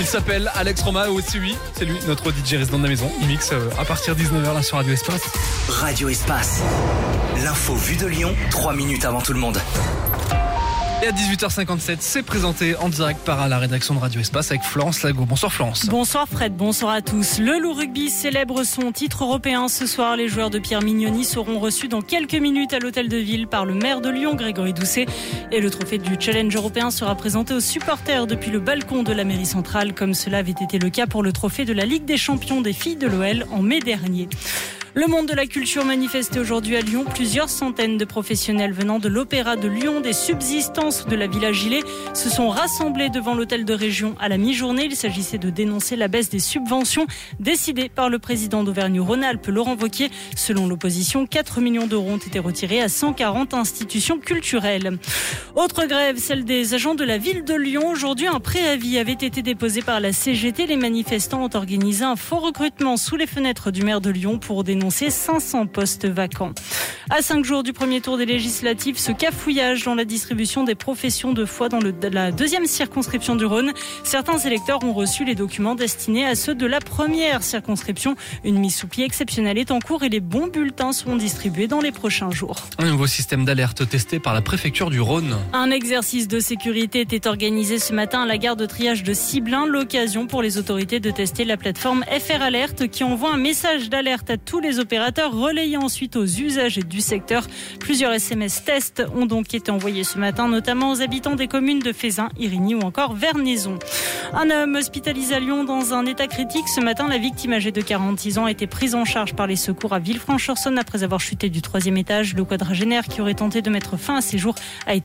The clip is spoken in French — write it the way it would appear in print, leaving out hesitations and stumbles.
Il s'appelle Alex Roma, aussi lui, c'est lui, notre DJ résident de la maison. Il mixe à partir de 19h là sur Radio Espace. Radio Espace, l'info vue de Lyon, 3 minutes avant tout le monde. Et à 18h57, c'est présenté en direct par la rédaction de Radio Espace avec Florence Lago. Bonsoir Florence. Bonsoir Fred, bonsoir à tous. Le Loup Rugby célèbre son titre européen ce soir. Les joueurs de Pierre Mignoni seront reçus dans quelques minutes à l'hôtel de ville par le maire de Lyon, Grégory Doucet. Et le trophée du Challenge européen sera présenté aux supporters depuis le balcon de la mairie centrale, comme cela avait été le cas pour le trophée de la Ligue des champions des filles de l'OL en mai dernier. Le monde de la culture manifestait aujourd'hui à Lyon. Plusieurs centaines de professionnels venant de l'Opéra de Lyon, des subsistances de la Villa Gilet, se sont rassemblés devant l'hôtel de région à la mi-journée. Il s'agissait de dénoncer la baisse des subventions décidée par le président d'Auvergne-Rhône-Alpes, Laurent Wauquiez. Selon l'opposition, 4 millions d'euros ont été retirés à 140 institutions culturelles. Autre grève, celle des agents de la ville de Lyon. Aujourd'hui, un préavis avait été déposé par la CGT. Les manifestants ont organisé un faux recrutement sous les fenêtres du maire de Lyon pour dénoncer 500 postes vacants. À 5 jours du premier tour des législatives, ce cafouillage dans la distribution des professions de foi dans la deuxième circonscription du Rhône. Certains électeurs ont reçu les documents destinés à ceux de la première circonscription. Une mise sous pli exceptionnelle est en cours et les bons bulletins seront distribués dans les prochains jours. Un nouveau système d'alerte testé par la préfecture du Rhône. Un exercice de sécurité était organisé ce matin à la gare de triage de Ciblin. L'occasion pour les autorités de tester la plateforme FR Alert qui envoie un message d'alerte à tous les opérateurs relayés ensuite aux usagers du secteur. Plusieurs SMS tests ont donc été envoyés ce matin, notamment aux habitants des communes de Fézin, Irigny ou encore Vernaison. Un homme hospitalisé à Lyon dans un état critique. Ce matin, la victime âgée de 46 ans a été prise en charge par les secours à Villefranche-sur-Saône après avoir chuté du 3e étage. Le quadragénaire qui aurait tenté de mettre fin à ses jours a été